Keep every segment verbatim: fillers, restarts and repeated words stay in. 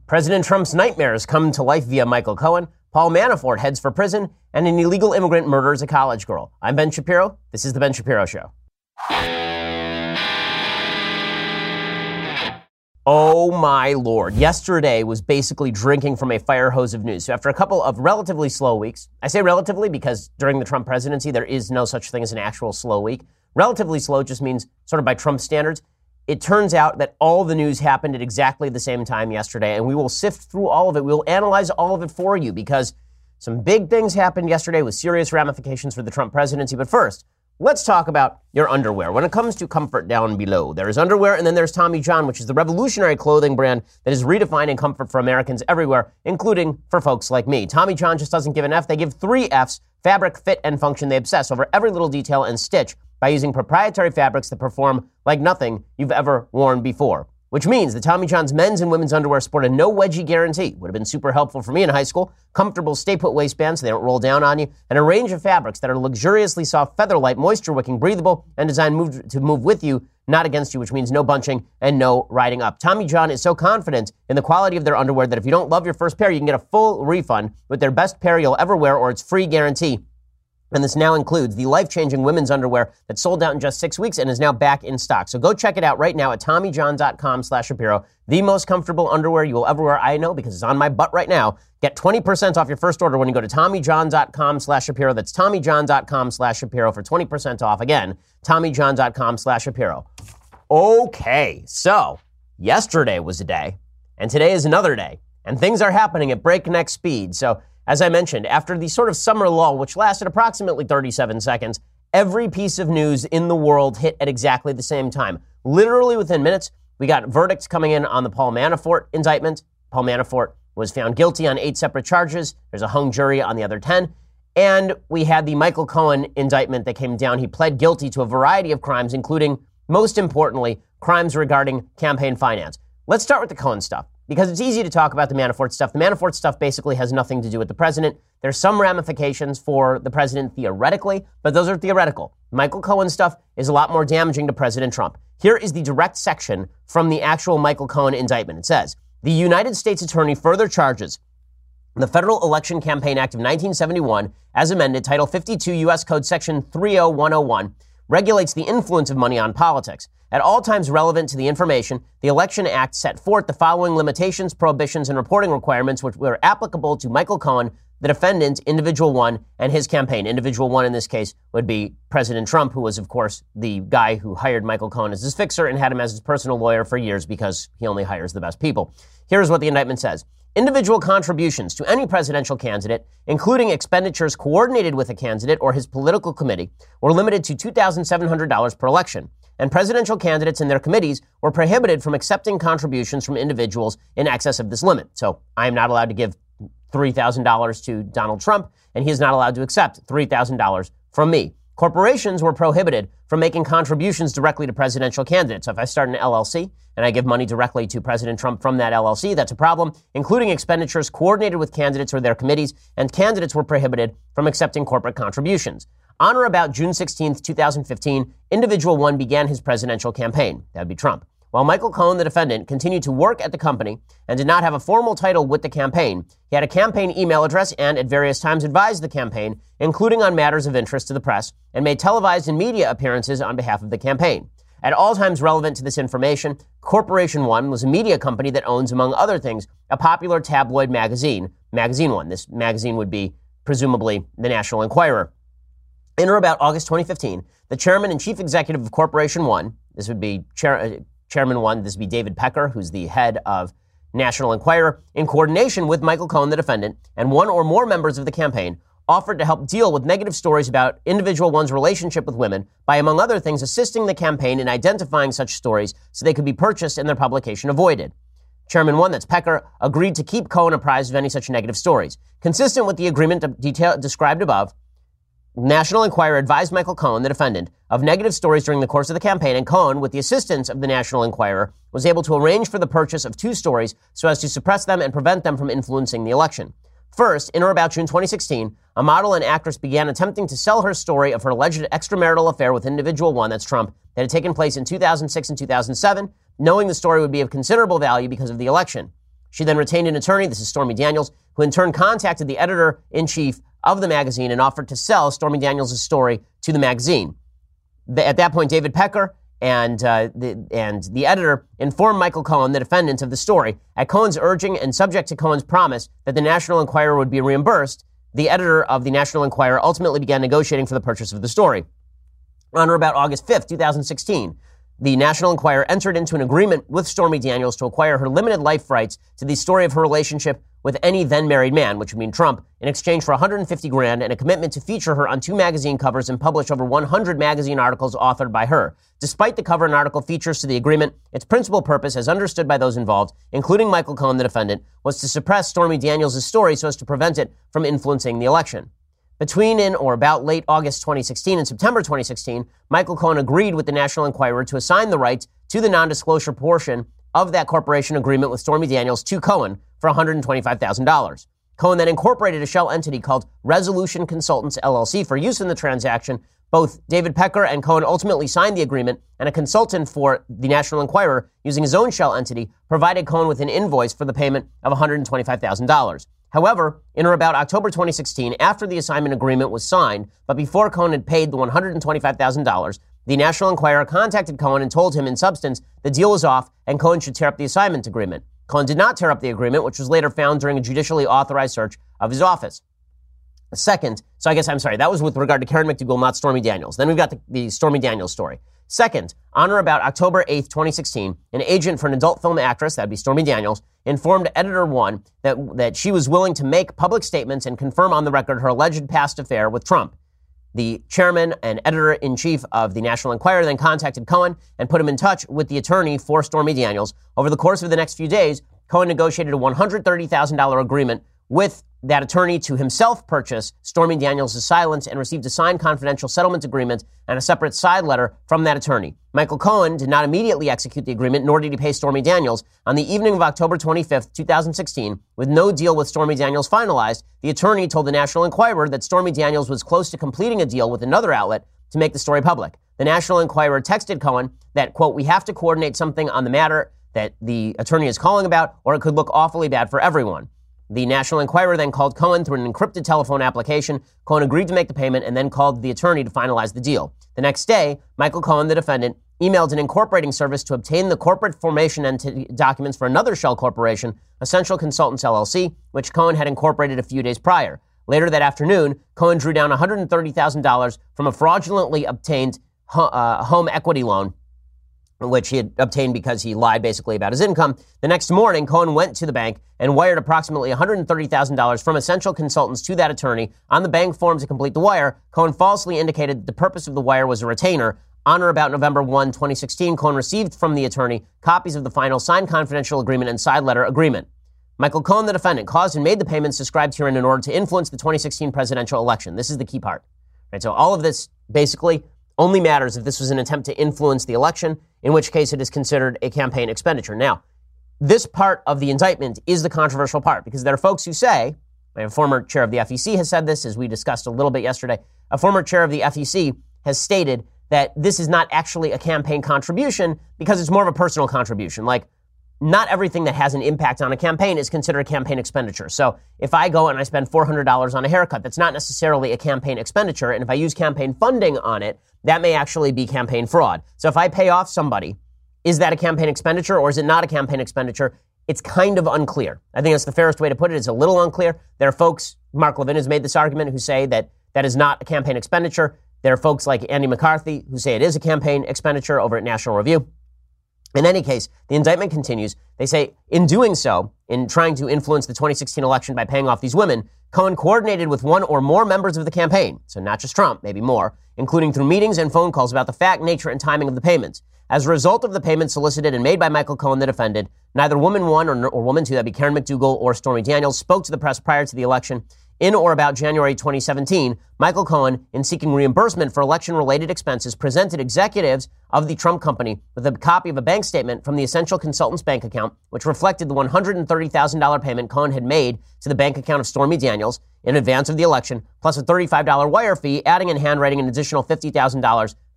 President Trump's nightmares come to life via Michael Cohen. Paul Manafort heads for prison, and an illegal immigrant murders a college girl. I'm Ben Shapiro. This is The Ben Shapiro Show. Oh my Lord. Yesterday was basically drinking from a fire hose of news. So after a couple of relatively slow weeks, I say relatively because during the Trump presidency, there is no such thing as an actual slow week. Relatively slow just means, sort of by Trump standards, it turns out that all the news happened at exactly the same time yesterday, and we will sift through all of it. We will analyze all of it for you because some big things happened yesterday with serious ramifications for the Trump presidency. But first, let's talk about your underwear. When it comes to comfort down below, there is underwear, and then there's Tommy John, which is the revolutionary clothing brand that is redefining comfort for Americans everywhere, including for folks like me. Tommy John just doesn't give an F. They give three Fs: fabric, fit, and function. They obsess over every little detail and stitch by using proprietary fabrics that perform like nothing you've ever worn before. Which means that Tommy John's men's and women's underwear sport a no wedgie guarantee. Would have been super helpful for me in high school. Comfortable stay-put waistbands so they don't roll down on you. And a range of fabrics that are luxuriously soft, feather-light, moisture-wicking, breathable, and designed move, to move with you, not against you, which means no bunching and no riding up. Tommy John is so confident in the quality of their underwear that if you don't love your first pair, you can get a full refund with their best pair you'll ever wear or its free guarantee. And this now includes the life-changing women's underwear that sold out in just six weeks and is now back in stock. So go check it out right now at TommyJohn.com slash Shapiro. The most comfortable underwear you will ever wear, I know, because it's on my butt right now. Get twenty percent off your first order when you go to TommyJohn.com slash Shapiro. That's TommyJohn.com slash Shapiro for twenty percent off. Again, TommyJohn.com slash Shapiro. Okay, so yesterday was a day, and today is another day, and things are happening at breakneck speed. So as I mentioned, after the sort of summer lull, which lasted approximately thirty-seven seconds, every piece of news in the world hit at exactly the same time. Literally within minutes, we got verdicts coming in on the Paul Manafort indictment. Paul Manafort was found guilty on eight separate charges. There's a hung jury on the other ten. And we had the Michael Cohen indictment that came down. He pled guilty to a variety of crimes, including, most importantly, crimes regarding campaign finance. Let's start with the Cohen stuff, because it's easy to talk about the Manafort stuff. The Manafort stuff basically has nothing to do with the president. There's some ramifications for the president theoretically, but those are theoretical. Michael Cohen stuff is a lot more damaging to President Trump. Here is the direct section from the actual Michael Cohen indictment. It says, the United States Attorney further charges the Federal Election Campaign Act of nineteen seventy-one, as amended, Title fifty-two U S Code Section three oh one oh one, regulates the influence of money on politics. At all times relevant to the information, the Election Act set forth the following limitations, prohibitions, and reporting requirements which were applicable to Michael Cohen, the defendant, Individual One, and his campaign. Individual One in this case would be President Trump, who was, of course, the guy who hired Michael Cohen as his fixer and had him as his personal lawyer for years because he only hires the best people. Here's what the indictment says. Individual contributions to any presidential candidate, including expenditures coordinated with a candidate or his political committee, were limited to two thousand seven hundred dollars per election. And presidential candidates and their committees were prohibited from accepting contributions from individuals in excess of this limit. So I am not allowed to give three thousand dollars to Donald Trump, and he is not allowed to accept three thousand dollars from me. Corporations were prohibited from making contributions directly to presidential candidates. So if I start an L L C and I give money directly to President Trump from that L L C, that's a problem, including expenditures coordinated with candidates or their committees, and candidates were prohibited from accepting corporate contributions. On or about June sixteenth, twenty fifteen, Individual One began his presidential campaign. That would be Trump. While Michael Cohen, the defendant, continued to work at the company and did not have a formal title with the campaign, he had a campaign email address and at various times advised the campaign, including on matters of interest to the press, and made televised and media appearances on behalf of the campaign. At all times relevant to this information, Corporation One was a media company that owns, among other things, a popular tabloid magazine, Magazine One. This magazine would be, presumably, the National Enquirer. In or about August twenty fifteen, the chairman and chief executive of Corporation One, this would be chair, uh, Chairman One, this would be David Pecker, who's the head of National Enquirer, in coordination with Michael Cohen, the defendant, and one or more members of the campaign, offered to help deal with negative stories about Individual One's relationship with women by, among other things, assisting the campaign in identifying such stories so they could be purchased and their publication avoided. Chairman One, that's Pecker, agreed to keep Cohen apprised of any such negative stories. Consistent with the agreement detail, described above, National Enquirer advised Michael Cohen, the defendant, of negative stories during the course of the campaign, and Cohen, with the assistance of the National Enquirer, was able to arrange for the purchase of two stories so as to suppress them and prevent them from influencing the election. First, in or about June twenty sixteen, a model and actress began attempting to sell her story of her alleged extramarital affair with Individual One, that's Trump, that had taken place in two thousand six and two thousand seven, knowing the story would be of considerable value because of the election. She then retained an attorney, this is Stormy Daniels, who in turn contacted the editor-in-chief of the magazine and offered to sell Stormy Daniels' story to the magazine. The, at that point, David Pecker and uh, the and the editor informed Michael Cohen, the defendant, of the story. At Cohen's urging and subject to Cohen's promise that the National Enquirer would be reimbursed, the editor of the National Enquirer ultimately began negotiating for the purchase of the story. On or about August fifth, twenty sixteen, the National Enquirer entered into an agreement with Stormy Daniels to acquire her limited life rights to the story of her relationship with any then-married man, which would mean Trump, in exchange for one hundred fifty grand and a commitment to feature her on two magazine covers and publish over one hundred magazine articles authored by her. Despite the cover and article features to the agreement, its principal purpose, as understood by those involved, including Michael Cohen, the defendant, was to suppress Stormy Daniels' story so as to prevent it from influencing the election. Between in or about late August twenty sixteen and September twenty sixteen, Michael Cohen agreed with the National Enquirer to assign the rights to the non-disclosure portion of that corporation agreement with Stormy Daniels to Cohen for one hundred twenty-five thousand dollars. Cohen then incorporated a shell entity called Resolution Consultants, L L C, for use in the transaction. Both David Pecker and Cohen ultimately signed the agreement, and a consultant for the National Enquirer, using his own shell entity, provided Cohen with an invoice for the payment of one hundred twenty-five thousand dollars. However, in or about October twenty sixteen, after the assignment agreement was signed, but before Cohen had paid the one hundred twenty-five thousand dollars, the National Enquirer contacted Cohen and told him, in substance, the deal was off and Cohen should tear up the assignment agreement. Cohen did not tear up the agreement, which was later found during a judicially authorized search of his office. Second, so I guess I'm sorry, that was with regard to Karen McDougal, not Stormy Daniels. Then we've got the, the Stormy Daniels story. Second, on or about October eighth, twenty sixteen, an agent for an adult film actress, that'd be Stormy Daniels, informed Editor One that, that she was willing to make public statements and confirm on the record her alleged past affair with Trump. The chairman and editor-in-chief of the National Enquirer then contacted Cohen and put him in touch with the attorney for Stormy Daniels. Over the course of the next few days, Cohen negotiated a one hundred thirty thousand dollars agreement with that attorney to himself purchase Stormy Daniels' silence and received a signed confidential settlement agreement and a separate side letter from that attorney. Michael Cohen did not immediately execute the agreement, nor did he pay Stormy Daniels. On the evening of October twenty-fifth, twenty sixteen, with no deal with Stormy Daniels finalized, the attorney told the National Enquirer that Stormy Daniels was close to completing a deal with another outlet to make the story public. The National Enquirer texted Cohen that, quote, "We have to coordinate something on the matter that the attorney is calling about, or it could look awfully bad for everyone." The National Enquirer then called Cohen through an encrypted telephone application. Cohen agreed to make the payment and then called the attorney to finalize the deal. The next day, Michael Cohen, the defendant, emailed an incorporating service to obtain the corporate formation entity documents for another shell corporation, Essential Consultants, L L C, which Cohen had incorporated a few days prior. Later that afternoon, Cohen drew down one hundred thirty thousand dollars from a fraudulently obtained ho- uh, home equity loan, which he had obtained because he lied basically about his income. The next morning, Cohen went to the bank and wired approximately one hundred thirty thousand dollars from Essential Consultants to that attorney. On the bank form to complete the wire, Cohen falsely indicated that the purpose of the wire was a retainer. On or about November first, twenty sixteen, Cohen received from the attorney copies of the final signed confidential agreement and side letter agreement. Michael Cohen, the defendant, caused and made the payments described herein in order to influence the twenty sixteen presidential election. This is the key part. Right, so all of this basically only matters if this was an attempt to influence the election, in which case it is considered a campaign expenditure. Now, this part of the indictment is the controversial part, because there are folks who say, a former chair of the F E C has said this, as we discussed a little bit yesterday, a former chair of the F E C has stated that this is not actually a campaign contribution because it's more of a personal contribution. Like, not everything that has an impact on a campaign is considered a campaign expenditure. So if I go and I spend four hundred dollars on a haircut, that's not necessarily a campaign expenditure. And if I use campaign funding on it, that may actually be campaign fraud. So if I pay off somebody, is that a campaign expenditure or is it not a campaign expenditure? It's kind of unclear. I think that's the fairest way to put it. It's a little unclear. There are folks, Mark Levin has made this argument, who say that that is not a campaign expenditure. There are folks like Andy McCarthy who say it is a campaign expenditure over at National Review. In any case, the indictment continues. They say, in doing so, in trying to influence the twenty sixteen election by paying off these women, Cohen coordinated with one or more members of the campaign, so not just Trump, maybe more, including through meetings and phone calls about the fact, nature, and timing of the payments. As a result of the payments solicited and made by Michael Cohen, the defendant, neither woman one or, or woman two, that'd be Karen McDougal or Stormy Daniels, spoke to the press prior to the election. In or about January twenty seventeen, Michael Cohen, in seeking reimbursement for election-related expenses, presented executives of the Trump company with a copy of a bank statement from the Essential Consultants bank account, which reflected the one hundred thirty thousand dollars payment Cohen had made to the bank account of Stormy Daniels in advance of the election, plus a thirty-five dollars wire fee, adding in handwriting an additional fifty thousand dollars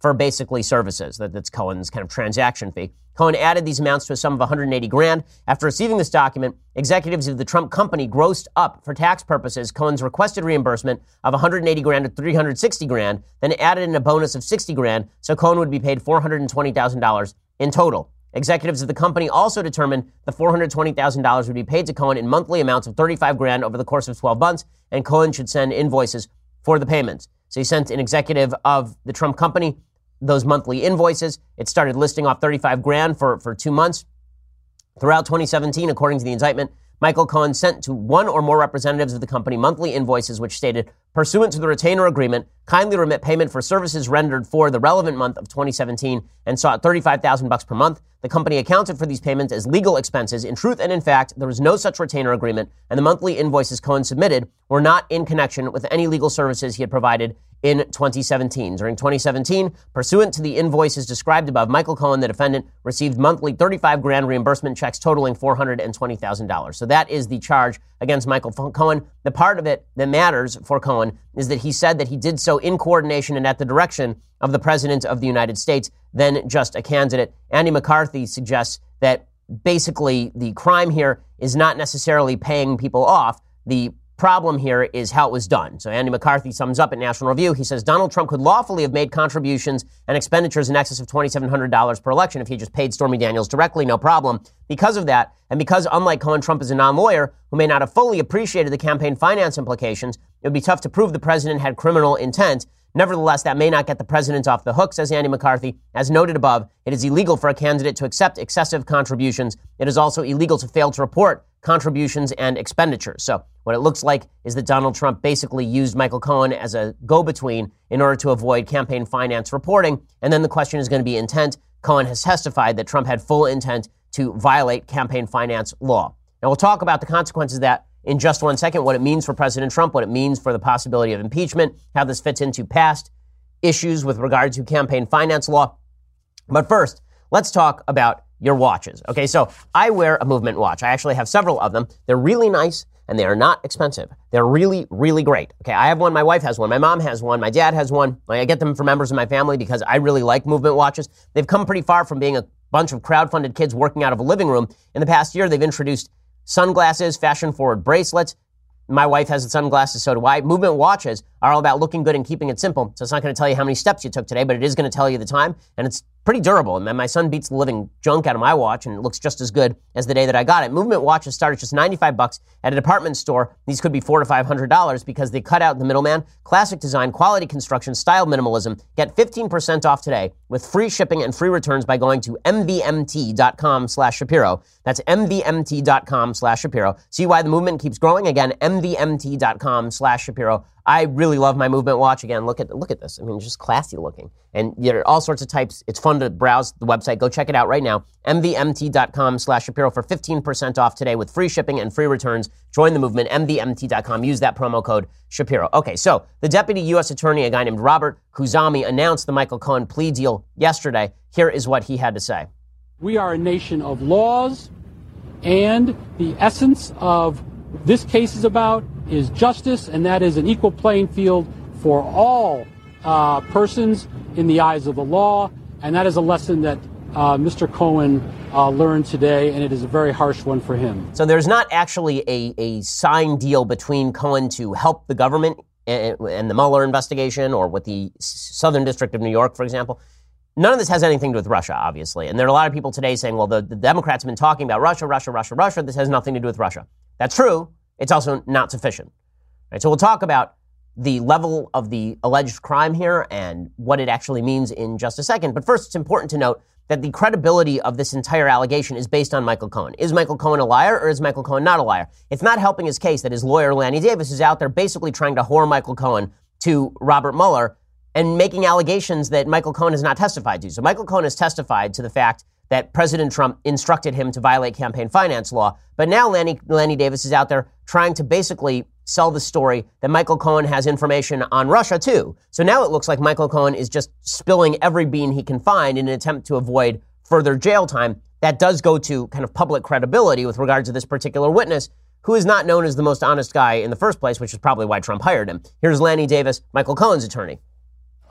for basically services. That, that's Cohen's kind of transaction fee. Cohen added these amounts to a sum of one hundred eighty grand. After receiving this document, executives of the Trump company grossed up for tax purposes Cohen's requested reimbursement of one hundred eighty grand to three hundred sixty grand, then added in a bonus of sixty grand, so Cohen would be paid four hundred twenty thousand dollars in total. Executives of the company also determined the four hundred twenty thousand dollars would be paid to Cohen in monthly amounts of thirty-five grand over the course of twelve months, and Cohen should send invoices for the payments. So he sent an executive of the Trump company those monthly invoices. It started listing off thirty-five grand for, for two months. Throughout twenty seventeen, according to the indictment, Michael Cohen sent to one or more representatives of the company monthly invoices which stated, pursuant to the retainer agreement, kindly remit payment for services rendered for the relevant month of twenty seventeen, and sought thirty-five thousand bucks per month. The company accounted for these payments as legal expenses. In truth and in fact, there was no such retainer agreement, and the monthly invoices Cohen submitted were not in connection with any legal services he had provided in twenty seventeen. During twenty seventeen, pursuant to the invoices described above, Michael Cohen, the defendant, received monthly thirty-five grand reimbursement checks totaling four hundred twenty thousand dollars. So that is the charge against Michael Cohen. The part of it that matters for Cohen is that he said that he did so in coordination and at the direction of the President of the United States, then just a candidate. Andy McCarthy suggests that basically the crime here is not necessarily paying people off. The problem here is how it was done. So Andy McCarthy sums up at National Review. He says Donald Trump could lawfully have made contributions and expenditures in excess of twenty-seven hundred dollars per election if he just paid Stormy Daniels directly, no problem. Because of that, and because unlike Cohen, Trump is a non-lawyer who may not have fully appreciated the campaign finance implications, it would be tough to prove the president had criminal intent. Nevertheless, that may not get the president off the hook, says Andy McCarthy. As noted above, it is illegal for a candidate to accept excessive contributions. It is also illegal to fail to report contributions and expenditures. So what it looks like is that Donald Trump basically used Michael Cohen as a go-between in order to avoid campaign finance reporting. And then the question is going to be intent. Cohen has testified that Trump had full intent to violate campaign finance law. Now we'll talk about the consequences of that in just one second, what it means for President Trump, what it means for the possibility of impeachment, how this fits into past issues with regard to campaign finance law. But first, let's talk about your watches. Okay, so I wear a Movement watch. I actually have several of them. They're really nice and they are not expensive. They're really, really great. Okay, I have one. My wife has one. My mom has one. My dad has one. I get them for members of my family because I really like Movement watches. They've come pretty far from being a bunch of crowd-funded kids working out of a living room. In the past year, they've introduced sunglasses, fashion-forward bracelets. My wife has the sunglasses, so do I. Movement watches are all about looking good and keeping it simple. So it's not going to tell you how many steps you took today, but it is going to tell you the time, and it's pretty durable. And my son beats the living junk out of my watch, and it looks just as good as the day that I got it. Movement watches start at just ninety-five bucks at a department store. These could be four to five hundred dollars because they cut out the middleman. Classic design, quality construction, style minimalism. Get fifteen percent off today with free shipping and free returns by going to mvmt.com slash Shapiro. That's mvmt.com slash Shapiro. See why the movement keeps growing? Again, mvmt.com slash Shapiro. I really love my Movement watch. Again, look at look at this. I mean, just classy looking. And there are all sorts of types. It's fun to browse the website. Go check it out right now. mvmt.com slash Shapiro for fifteen percent off today with free shipping and free returns. Join the movement, mvmt dot com. Use that promo code Shapiro. Okay, so the deputy U S attorney, a guy named Robert Khuzami, announced the Michael Cohen plea deal yesterday. Here is what he had to say. We are a nation of laws, and the essence of this case is about is justice, and that is an equal playing field for all uh, persons in the eyes of the law, and that is a lesson that uh, Mister Cohen uh, learned today, and it is a very harsh one for him. So there's not actually a, a signed deal between Cohen to help the government and, and the Mueller investigation or with the Southern District of New York, for example. None of this has anything to do with Russia, obviously. And there are a lot of people today saying, well, the, the Democrats have been talking about Russia, Russia, Russia, Russia. This has nothing to do with Russia. That's true. It's also not sufficient. Right, so we'll talk about the level of the alleged crime here and what it actually means in just a second. But first, it's important to note that the credibility of this entire allegation is based on Michael Cohen. Is Michael Cohen a liar or is Michael Cohen not a liar? It's not helping his case that his lawyer, Lanny Davis, is out there basically trying to whore Michael Cohen to Robert Mueller and making allegations that Michael Cohen has not testified to. So Michael Cohen has testified to the fact that President Trump instructed him to violate campaign finance law. But now Lanny, Lanny Davis is out there trying to basically sell the story that Michael Cohen has information on Russia, too. So now it looks like Michael Cohen is just spilling every bean he can find in an attempt to avoid further jail time. That does go to kind of public credibility with regard to this particular witness, who is not known as the most honest guy in the first place, which is probably why Trump hired him. Here's Lanny Davis, Michael Cohen's attorney.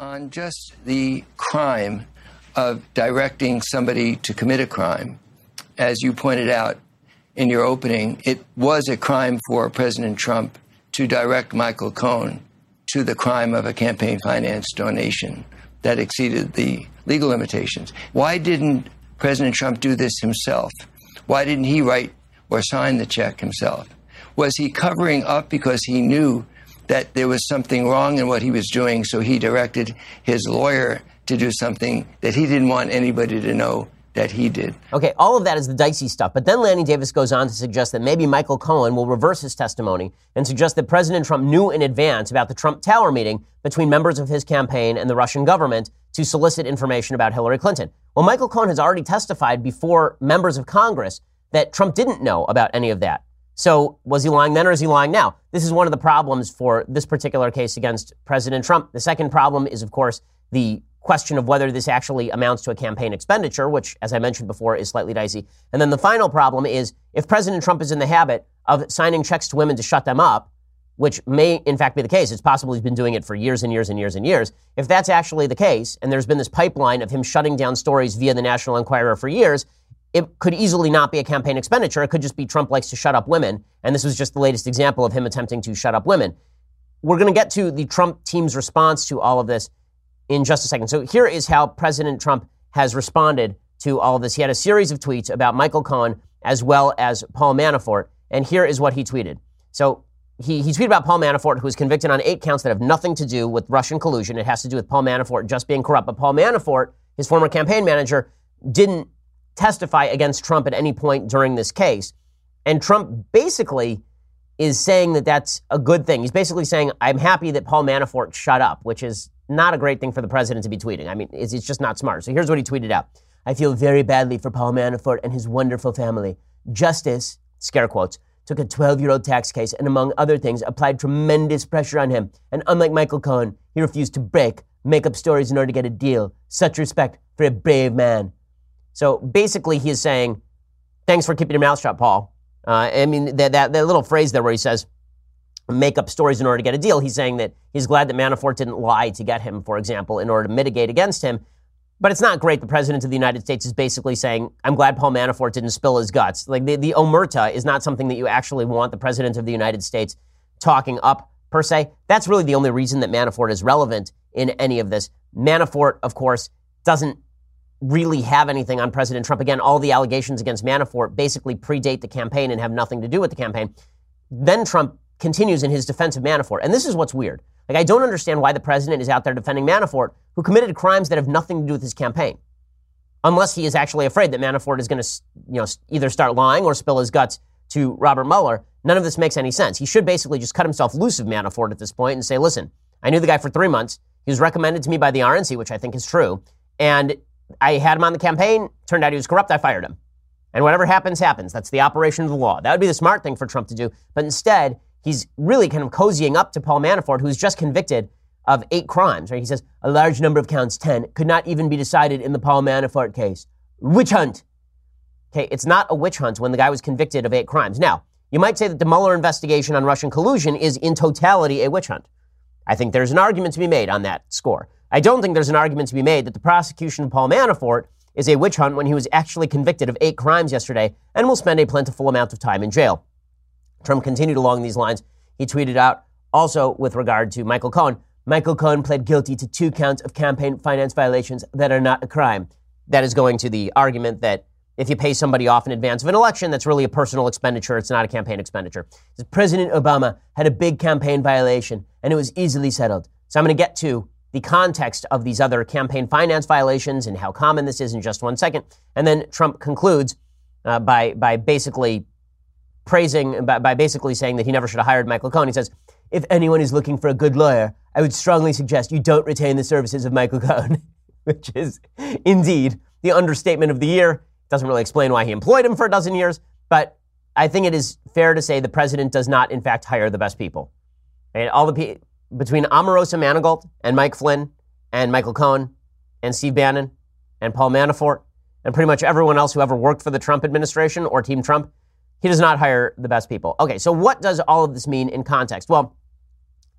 On just the crime of directing somebody to commit a crime, as you pointed out in your opening, it was a crime for President Trump to direct Michael Cohen to the crime of a campaign finance donation that exceeded the legal limitations. Why didn't President Trump do this himself? Why didn't he write or sign the check himself? Was he covering up because he knew that there was something wrong in what he was doing, so he directed his lawyer to do something that he didn't want anybody to know that he did? Okay, all of that is the dicey stuff. But then Lanny Davis goes on to suggest that maybe Michael Cohen will reverse his testimony and suggest that President Trump knew in advance about the Trump Tower meeting between members of his campaign and the Russian government to solicit information about Hillary Clinton. Well, Michael Cohen has already testified before members of Congress that Trump didn't know about any of that. So was he lying then or is he lying now? This is one of the problems for this particular case against President Trump. The second problem is, of course, the question of whether this actually amounts to a campaign expenditure, which, as I mentioned before, is slightly dicey. And then the final problem is if President Trump is in the habit of signing checks to women to shut them up, which may in fact be the case, it's possible he's been doing it for years and years and years and years. If that's actually the case, and there's been this pipeline of him shutting down stories via the National Enquirer for years, it could easily not be a campaign expenditure. It could just be Trump likes to shut up women. And this was just the latest example of him attempting to shut up women. We're going to get to the Trump team's response to all of this in just a second. So here is how President Trump has responded to all of this. He had a series of tweets about Michael Cohen as well as Paul Manafort. And here is what he tweeted. So he, he tweeted about Paul Manafort, who was convicted on eight counts that have nothing to do with Russian collusion. It has to do with Paul Manafort just being corrupt. But Paul Manafort, his former campaign manager, didn't testify against Trump at any point during this case. And Trump basically is saying that that's a good thing. He's basically saying, I'm happy that Paul Manafort shut up, which is not a great thing for the president to be tweeting. I mean, it's, it's just not smart. So here's what he tweeted out. I feel very badly for Paul Manafort and his wonderful family. Justice, scare quotes, took a twelve-year-old tax case and, among other things, applied tremendous pressure on him. And unlike Michael Cohen, he refused to break, make up stories in order to get a deal. Such respect for a brave man. So basically he is saying, thanks for keeping your mouth shut, Paul. Uh, I mean, that, that, that little phrase there where he says, make up stories in order to get a deal. He's saying that he's glad that Manafort didn't lie to get him, for example, in order to mitigate against him. But it's not great. The president of the United States is basically saying, I'm glad Paul Manafort didn't spill his guts. Like the, the omerta is not something that you actually want the president of the United States talking up per se. That's really the only reason that Manafort is relevant in any of this. Manafort, of course, doesn't really have anything on President Trump. Again, all the allegations against Manafort basically predate the campaign and have nothing to do with the campaign. Then Trump continues in his defense of Manafort. And this is what's weird. Like, I don't understand why the president is out there defending Manafort, who committed crimes that have nothing to do with his campaign. Unless he is actually afraid that Manafort is going to, you know, either start lying or spill his guts to Robert Mueller. None of this makes any sense. He should basically just cut himself loose of Manafort at this point and say, listen, I knew the guy for three months. He was recommended to me by the R N C, which I think is true. And I had him on the campaign. Turned out he was corrupt. I fired him. And whatever happens, happens. That's the operation of the law. That would be the smart thing for Trump to do. But instead, he's really kind of cozying up to Paul Manafort, who's just convicted of eight crimes. Right? He says, a large number of counts, ten, could not even be decided in the Paul Manafort case. Witch hunt. Okay, it's not a witch hunt when the guy was convicted of eight crimes. Now, you might say that the Mueller investigation on Russian collusion is in totality a witch hunt. I think there's an argument to be made on that score. I don't think there's an argument to be made that the prosecution of Paul Manafort is a witch hunt when he was actually convicted of eight crimes yesterday and will spend a plentiful amount of time in jail. Trump continued along these lines. He tweeted out also with regard to Michael Cohen, Michael Cohen pled guilty to two counts of campaign finance violations that are not a crime. That is going to the argument that if you pay somebody off in advance of an election, that's really a personal expenditure. It's not a campaign expenditure. President Obama had a big campaign violation and it was easily settled. So I'm going to get to the context of these other campaign finance violations and how common this is in just one second. And then Trump concludes uh, by by basically praising, by, by basically saying that he never should have hired Michael Cohen. He says, if anyone is looking for a good lawyer, I would strongly suggest you don't retain the services of Michael Cohen, which is indeed the understatement of the year. Doesn't really explain why he employed him for a dozen years, but I think it is fair to say the president does not, in fact, hire the best people. And all the people between Omarosa Manigault and Mike Flynn and Michael Cohen and Steve Bannon and Paul Manafort and pretty much everyone else who ever worked for the Trump administration or Team Trump, he does not hire the best people. Okay, so what does all of this mean in context? Well,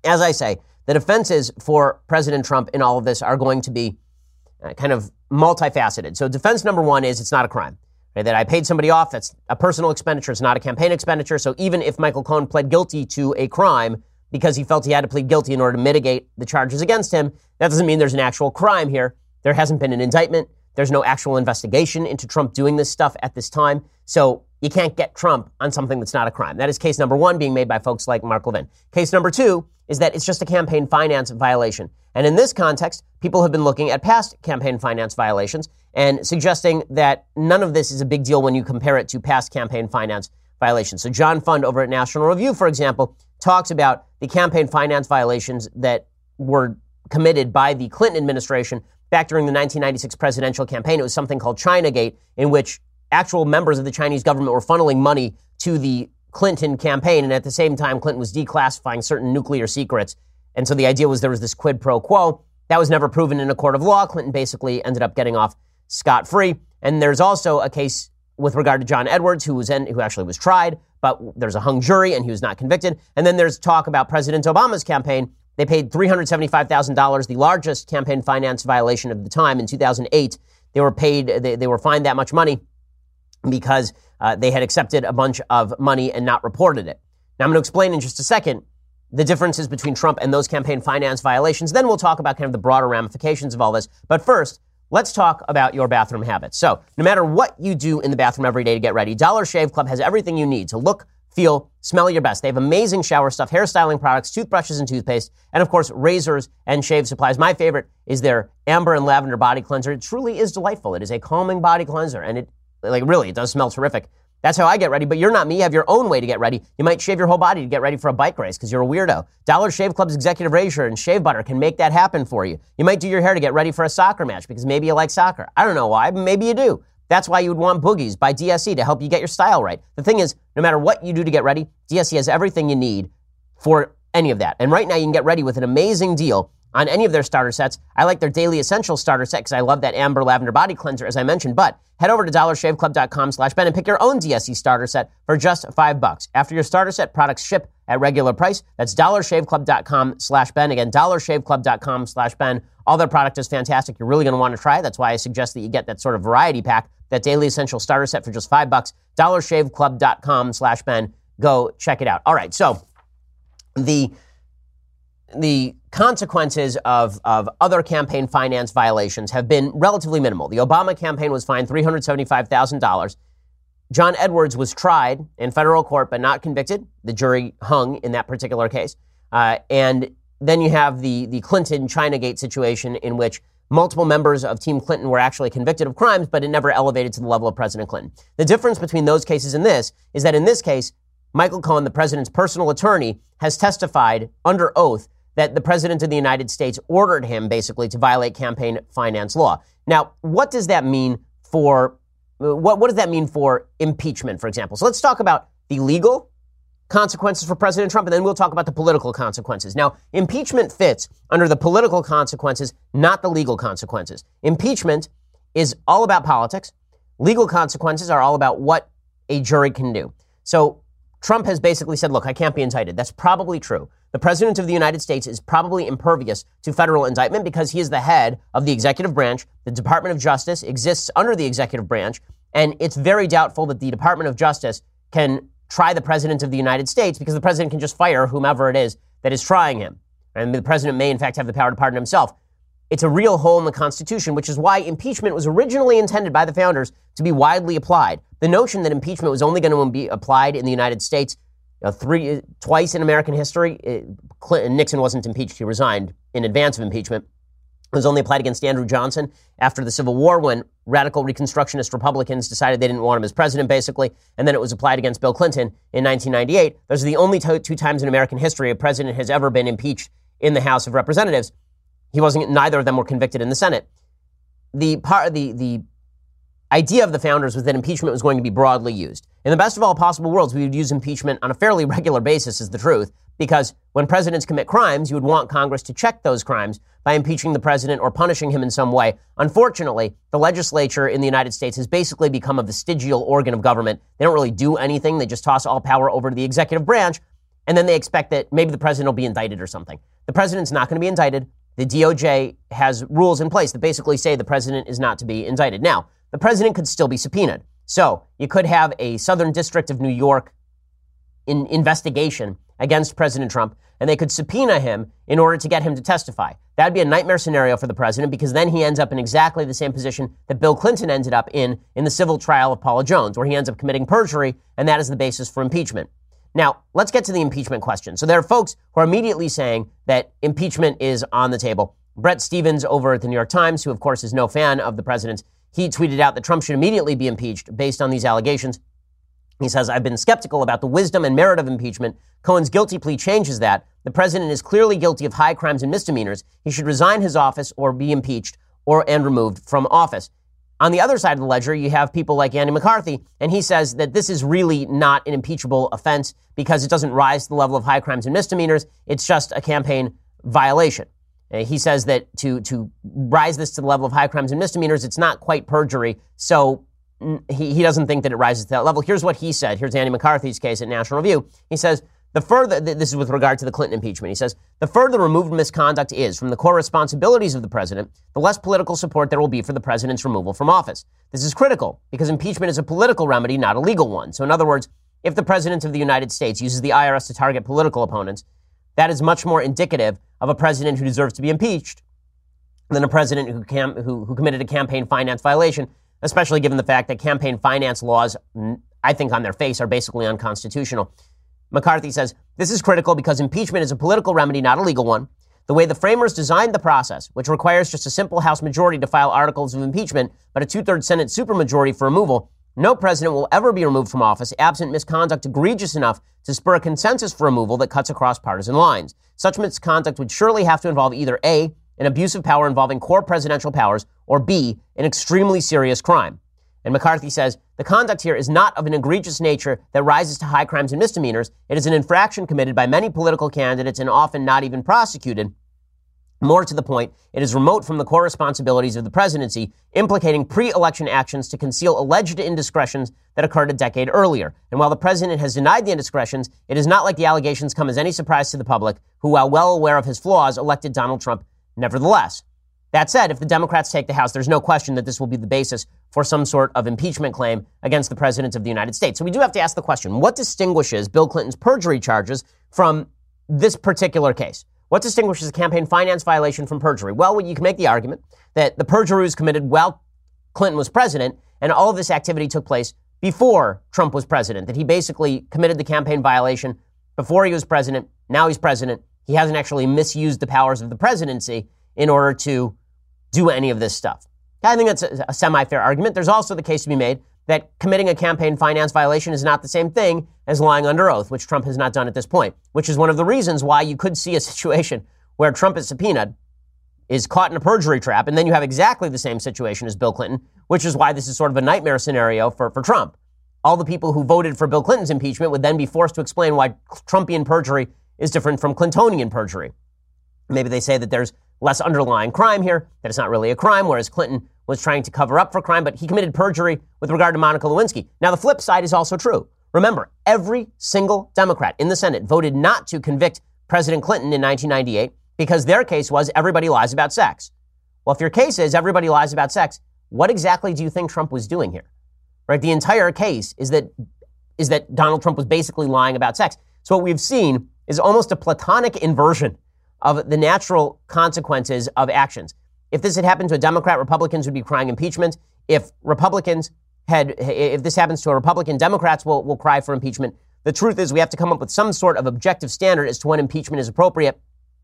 As I say, the defenses for President Trump in all of this are going to be uh, kind of multifaceted. So defense number one is it's not a crime. Right? That I paid somebody off, that's a personal expenditure, it's not a campaign expenditure. So even if Michael Cohen pled guilty to a crime because he felt he had to plead guilty in order to mitigate the charges against him, that doesn't mean there's an actual crime here. There hasn't been an indictment. There's no actual investigation into Trump doing this stuff at this time. So you can't get Trump on something that's not a crime. That is case number one being made by folks like Mark Levin. Case number two is that it's just a campaign finance violation. And in this context, people have been looking at past campaign finance violations and suggesting that none of this is a big deal when you compare it to past campaign finance violations. So John Fund over at National Review, for example, talks about the campaign finance violations that were committed by the Clinton administration back during the nineteen ninety-six presidential campaign. It was something called Chinagate, in which actual members of the Chinese government were funneling money to the Clinton campaign, and at the same time, Clinton was declassifying certain nuclear secrets. And so the idea was there was this quid pro quo. That was never proven in a court of law. Clinton basically ended up getting off scot-free. And there's also a case with regard to John Edwards, who was in, who actually was tried, but there's a hung jury and he was not convicted. And then there's talk about President Obama's campaign. They paid three hundred seventy-five thousand dollars, the largest campaign finance violation of the time in two thousand eight. They were paid, they, they were fined that much money because uh, they had accepted a bunch of money and not reported it. Now I'm going to explain in just a second the differences between Trump and those campaign finance violations. Then we'll talk about kind of the broader ramifications of all this. But first, let's talk about your bathroom habits. So no matter what you do in the bathroom every day to get ready, Dollar Shave Club has everything you need to look, feel, smell your best. They have amazing shower stuff, hairstyling products, toothbrushes and toothpaste, and of course, razors and shave supplies. My favorite is their amber and lavender body cleanser. It truly is delightful. It is a calming body cleanser, and it, like, really, it does smell terrific. That's how I get ready, but you're not me. You have your own way to get ready. You might shave your whole body to get ready for a bike race because you're a weirdo. Dollar Shave Club's executive razor and shave butter can make that happen for you. You might do your hair to get ready for a soccer match because maybe you like soccer. I don't know why, but maybe you do. That's why you would want Boogies by D S E to help you get your style right. The thing is, no matter what you do to get ready, D S E has everything you need for any of that. And right now you can get ready with an amazing deal on any of their starter sets. I like their Daily Essentials starter set because I love that amber lavender body cleanser, as I mentioned. But head over to dollar shave club dot com slash Ben and pick your own D S E starter set for just five bucks. After your starter set, products ship at regular price. That's dollar shave club dot com slash Ben. Again, dollar shave club dot com slash Ben. All their product is fantastic. You're really going to want to try it. That's why I suggest that you get that sort of variety pack, that Daily Essential starter set for just five bucks. dollar shave club dot com slash Ben. Go check it out. All right, so the the consequences of, of other campaign finance violations have been relatively minimal. The Obama campaign was fined three hundred seventy-five thousand dollars. John Edwards was tried in federal court but not convicted. The jury hung in that particular case. Uh, and then you have the, the Clinton Chinagate situation in which multiple members of Team Clinton were actually convicted of crimes, but it never elevated to the level of President Clinton. The difference between those cases and this is that in this case, Michael Cohen, the president's personal attorney, has testified under oath that the president of the United States ordered him basically to violate campaign finance law. Now, what does that mean for, what, what does that mean for impeachment, for example? So let's talk about the legal consequences for President Trump, and then we'll talk about the political consequences. Now, impeachment fits under the political consequences, not the legal consequences. Impeachment is all about politics. Legal consequences are all about what a jury can do. So Trump has basically said, look, I can't be indicted. That's probably true. The president of the United States is probably impervious to federal indictment because he is the head of the executive branch. The Department of Justice exists under the executive branch, and it's very doubtful that the Department of Justice can try the president of the United States because the president can just fire whomever it is that is trying him. And the president may, in fact, have the power to pardon himself. It's a real hole in the Constitution, which is why impeachment was originally intended by the founders to be widely applied. The notion that impeachment was only going to be applied in the United States you know, three twice in American history, it, Clinton, Nixon wasn't impeached. He resigned in advance of impeachment. It was only applied against Andrew Johnson after the Civil War when radical Reconstructionist Republicans decided they didn't want him as president, basically. And then it was applied against Bill Clinton in nineteen ninety-eight. Those are the only to- two times in American history a president has ever been impeached in the House of Representatives. He wasn't, neither of them were convicted in the Senate. The part, the, the idea of the founders was that impeachment was going to be broadly used. In the best of all possible worlds, we would use impeachment on a fairly regular basis, is the truth, because when presidents commit crimes, you would want Congress to check those crimes by impeaching the president or punishing him in some way. Unfortunately, the legislature in the United States has basically become a vestigial organ of government. They don't really do anything. They just toss all power over to the executive branch. and then they expect that maybe the president will be indicted or something. The president's not going to be indicted. The D O J has rules in place that basically say the president is not to be indicted. Now, the president could still be subpoenaed. So you could have a Southern District of New York in investigation against President Trump, and they could subpoena him in order to get him to testify. That would be a nightmare scenario for the president, because then he ends up in exactly the same position that Bill Clinton ended up in in the civil trial of Paula Jones, where he ends up committing perjury, and that is the basis for impeachment. Now, let's get to the impeachment question. So there are folks who are immediately saying that impeachment is on the table. Brett Stevens over at the New York Times, who of course is no fan of the president's, he tweeted out that Trump should immediately be impeached based on these allegations. He says, I've been skeptical about the wisdom and merit of impeachment. Cohen's guilty plea changes that. The president is clearly guilty of high crimes and misdemeanors. He should resign his office or be impeached or and removed from office. On the other side of the ledger, you have people like Andy McCarthy, and he says that this is really not an impeachable offense because it doesn't rise to the level of high crimes and misdemeanors. It's just a campaign violation. Uh, he says that to, to rise this to the level of high crimes and misdemeanors, it's not quite perjury. So He, he doesn't think that it rises to that level. Here's what he said. Here's Andy McCarthy's case at National Review. He says, the further, this is with regard to the Clinton impeachment. He says, the further removed misconduct is from the core responsibilities of the president, the less political support there will be for the president's removal from office. This is critical because impeachment is a political remedy, not a legal one. So in other words, if the president of the United States uses the I R S to target political opponents, that is much more indicative of a president who deserves to be impeached than a president who, cam- who, who committed a campaign finance violation, especially given the fact that campaign finance laws, I think on their face, are basically unconstitutional. McCarthy says, this is critical because impeachment is a political remedy, not a legal one. The way the framers designed the process, which requires just a simple House majority to file articles of impeachment, but a two-thirds Senate supermajority for removal, no president will ever be removed from office absent misconduct egregious enough to spur a consensus for removal that cuts across partisan lines. Such misconduct would surely have to involve either A, an abuse of power involving core presidential powers, or B, an extremely serious crime. And McCarthy says, the conduct here is not of an egregious nature that rises to high crimes and misdemeanors. It is an infraction committed by many political candidates and often not even prosecuted. More to the point, it is remote from the core responsibilities of the presidency, implicating pre-election actions to conceal alleged indiscretions that occurred a decade earlier. And while the president has denied the indiscretions, it is not like the allegations come as any surprise to the public, who, while well aware of his flaws, elected Donald Trump nevertheless. That said, if the Democrats take the House, there's no question that this will be the basis for some sort of impeachment claim against the President of the United States. So we do have to ask the question, what distinguishes Bill Clinton's perjury charges from this particular case? What distinguishes a campaign finance violation from perjury? Well, you can make the argument that the perjury was committed while Clinton was president, and all of this activity took place before Trump was president, that he basically committed the campaign violation before he was president. Now he's president. He hasn't actually misused the powers of the presidency in order to do any of this stuff. I think that's a, a semi-fair argument. There's also the case to be made that committing a campaign finance violation is not the same thing as lying under oath, which Trump has not done at this point, which is one of the reasons why you could see a situation where Trump is subpoenaed, is caught in a perjury trap, and then you have exactly the same situation as Bill Clinton, which is why this is sort of a nightmare scenario for, for Trump. All the people who voted for Bill Clinton's impeachment would then be forced to explain why Trumpian perjury is different from Clintonian perjury. Maybe they say that there's less underlying crime here, that it's not really a crime, whereas Clinton was trying to cover up for crime, but he committed perjury with regard to Monica Lewinsky. Now, the flip side is also true. Remember, every single Democrat in the Senate voted not to convict President Clinton in nineteen ninety-eight because their case was everybody lies about sex. Well, if your case is everybody lies about sex, what exactly do you think Trump was doing here? Right? The entire case is that is that Donald Trump was basically lying about sex. So what we've seen is almost a platonic inversion of the natural consequences of actions. If this had happened to a Democrat, Republicans would be crying impeachment. If Republicans had, if this happens to a Republican, Democrats will, will cry for impeachment. The truth is we have to come up with some sort of objective standard as to when impeachment is appropriate.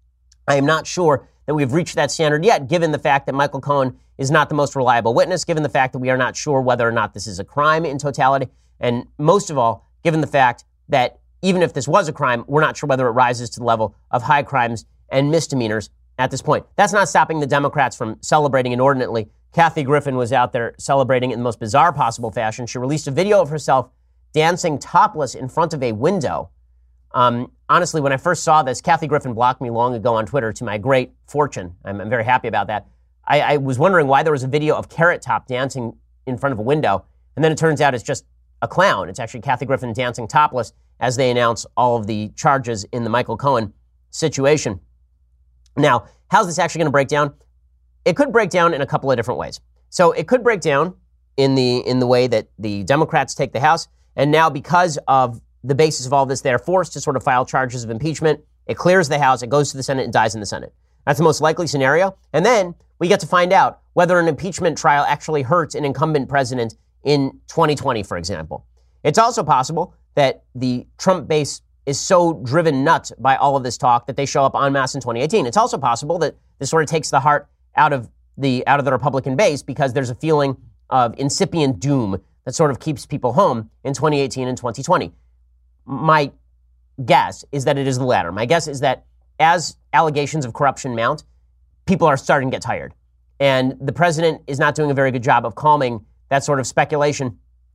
I am not sure that we've reached that standard yet, given the fact that Michael Cohen is not the most reliable witness, given the fact that we are not sure whether or not this is a crime in totality, and most of all, given the fact that even if this was a crime, we're not sure whether it rises to the level of high crimes and misdemeanors at this point. That's not stopping the Democrats from celebrating inordinately. Kathy Griffin was out there celebrating in the most bizarre possible fashion. She released a video of herself dancing topless in front of a window. Um, honestly, when I first saw this, Kathy Griffin blocked me long ago on Twitter to my great fortune. I'm, I'm very happy about that. I, I was wondering why there was a video of Carrot Top dancing in front of a window, and then it turns out it's just a clown. It's actually Kathy Griffin dancing topless, as they announce all of the charges in the Michael Cohen situation. Now, how's this actually going to break down? It could break down in a couple of different ways. So it could break down in the in the way that the Democrats take the House, and now because of the basis of all this, they're forced to sort of file charges of impeachment. It clears the House, it goes to the Senate, and dies in the Senate. That's the most likely scenario. And then we get to find out whether an impeachment trial actually hurts an incumbent president in twenty twenty, for example. It's also possible that the Trump base is so driven nuts by all of this talk that they show up en masse in twenty eighteen. It's also possible that this sort of takes the heart out of the out of the Republican base because there's a feeling of incipient doom that sort of keeps people home in twenty eighteen and twenty twenty. My guess is that it is the latter. My guess is that as allegations of corruption mount, people are starting to get tired. And the president is not doing a very good job of calming that sort of speculation.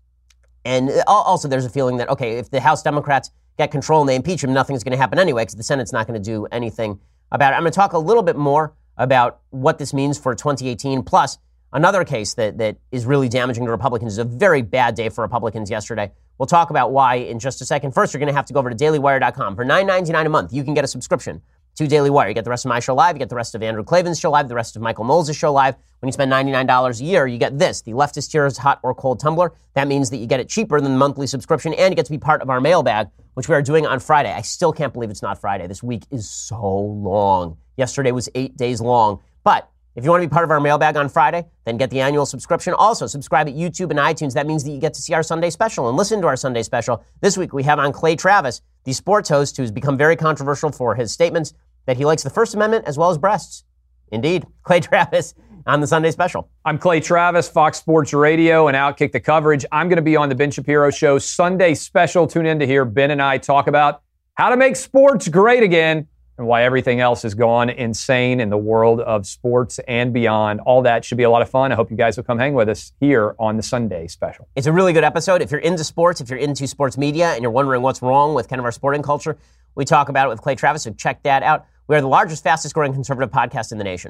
And also there's a feeling that, okay, if the House Democrats get control and they impeach him, nothing's going to happen anyway because the Senate's not going to do anything about it. I'm going to talk a little bit more about what this means for twenty eighteen. Plus, another case that, that is really damaging to Republicans is a very bad day for Republicans yesterday. We'll talk about why in just a second. First, you're going to have to go over to daily wire dot com. For nine ninety-nine a month, you can get a subscription to Daily Wire. You get the rest of my show live. You get the rest of Andrew Klavan's show live, the rest of Michael Knowles' show live. When you spend ninety-nine dollars a year, you get this, the Leftist Heroes Hot or Cold Tumbler. That means that you get it cheaper than the monthly subscription, and you get to be part of our mailbag, which we are doing on Friday. I still can't believe it's not Friday. This week is so long. Yesterday was eight days long. But if you want to be part of our mailbag on Friday, then get the annual subscription. Also, subscribe at YouTube and iTunes. That means that you get to see our Sunday special and listen to our Sunday special. This week, we have on Clay Travis, the sports host who's become very controversial for his statements that he likes the First Amendment as well as breasts. Indeed, Clay Travis on the Sunday special. I'm Clay Travis, Fox Sports Radio, and Outkick the Coverage. I'm going to be on the Ben Shapiro Show Sunday special. Tune in to hear Ben and I talk about how to make sports great again and why everything else has gone insane in the world of sports and beyond. All that should be a lot of fun. I hope you guys will come hang with us here on the Sunday special. It's a really good episode. If you're into sports, if you're into sports media, and you're wondering what's wrong with kind of our sporting culture, we talk about it with Clay Travis, so check that out. We are the largest, fastest growing conservative podcast in the nation.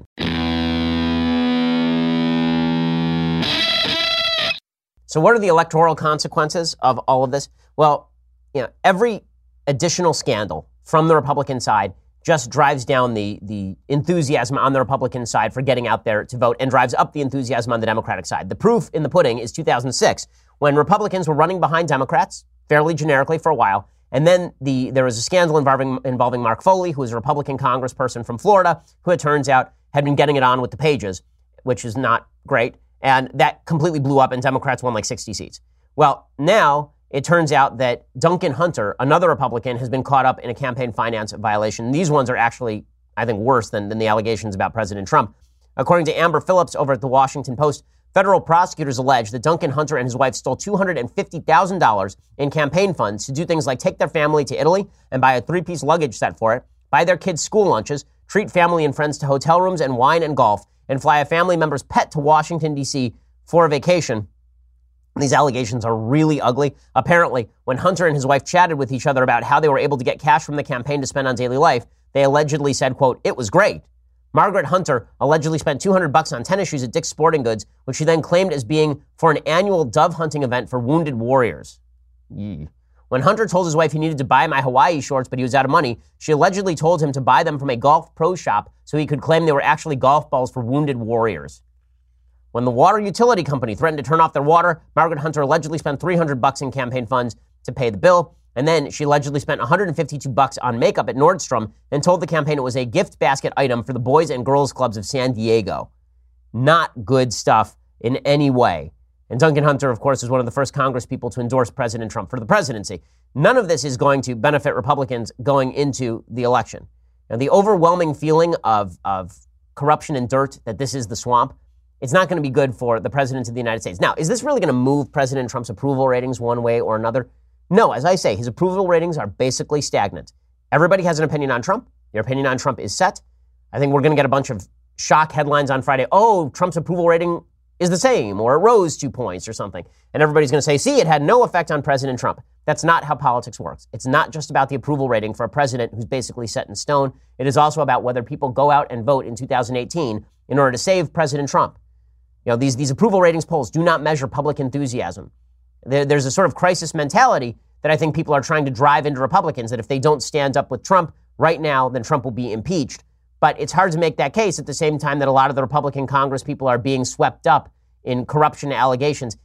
So what are the electoral consequences of all of this? Well, you know, every additional scandal from the Republican side just drives down the, the enthusiasm on the Republican side for getting out there to vote and drives up the enthusiasm on the Democratic side. The proof in the pudding is two thousand six, when Republicans were running behind Democrats fairly generically for a while. And then the there was a scandal involving, involving Mark Foley, who was a Republican congressperson from Florida, who it turns out had been getting it on with the Pages, which is not great. And that completely blew up and Democrats won like sixty seats. Well, now it turns out that Duncan Hunter, another Republican, has been caught up in a campaign finance violation. These ones are actually, I think, worse than, than the allegations about President Trump. According to Amber Phillips over at the Washington Post, federal prosecutors allege that Duncan Hunter and his wife stole two hundred fifty thousand dollars in campaign funds to do things like take their family to Italy and buy a three-piece luggage set for it, buy their kids school lunches, treat family and friends to hotel rooms and wine and golf, and fly a family member's pet to Washington, D C for a vacation. These allegations are really ugly. Apparently, when Hunter and his wife chatted with each other about how they were able to get cash from the campaign to spend on daily life, they allegedly said, quote, "It was great." Margaret Hunter allegedly spent two hundred bucks on tennis shoes at Dick's Sporting Goods, which she then claimed as being for an annual dove hunting event for wounded warriors. Yee. When Hunter told his wife he needed to buy my Hawaii shorts, but he was out of money, she allegedly told him to buy them from a golf pro shop so he could claim they were actually golf balls for wounded warriors. When the water utility company threatened to turn off their water, Margaret Hunter allegedly spent three hundred bucks in campaign funds to pay the bill. And then she allegedly spent one hundred fifty-two bucks on makeup at Nordstrom and told the campaign it was a gift basket item for the Boys and Girls Clubs of San Diego. Not good stuff in any way. And Duncan Hunter, of course, is one of the first Congress people to endorse President Trump for the presidency. None of this is going to benefit Republicans going into the election. Now, the overwhelming feeling of, of corruption and dirt, that this is the swamp, it's not going to be good for the president of the United States. Now, is this really going to move President Trump's approval ratings one way or another? No, as I say, his approval ratings are basically stagnant. Everybody has an opinion on Trump. Their opinion on Trump is set. I think we're going to get a bunch of shock headlines on Friday. Oh, Trump's approval rating is the same, or it rose two points or something. And everybody's going to say, see, it had no effect on President Trump. That's not how politics works. It's not just about the approval rating for a president who's basically set in stone. It is also about whether people go out and vote in two thousand eighteen in order to save President Trump. You know, these, these approval ratings polls do not measure public enthusiasm. There, there's a sort of crisis mentality that I think people are trying to drive into Republicans, that if they don't stand up with Trump right now, then Trump will be impeached. But it's hard to make that case at the same time that a lot of the Republican Congress people are being swept up in corruption allegations.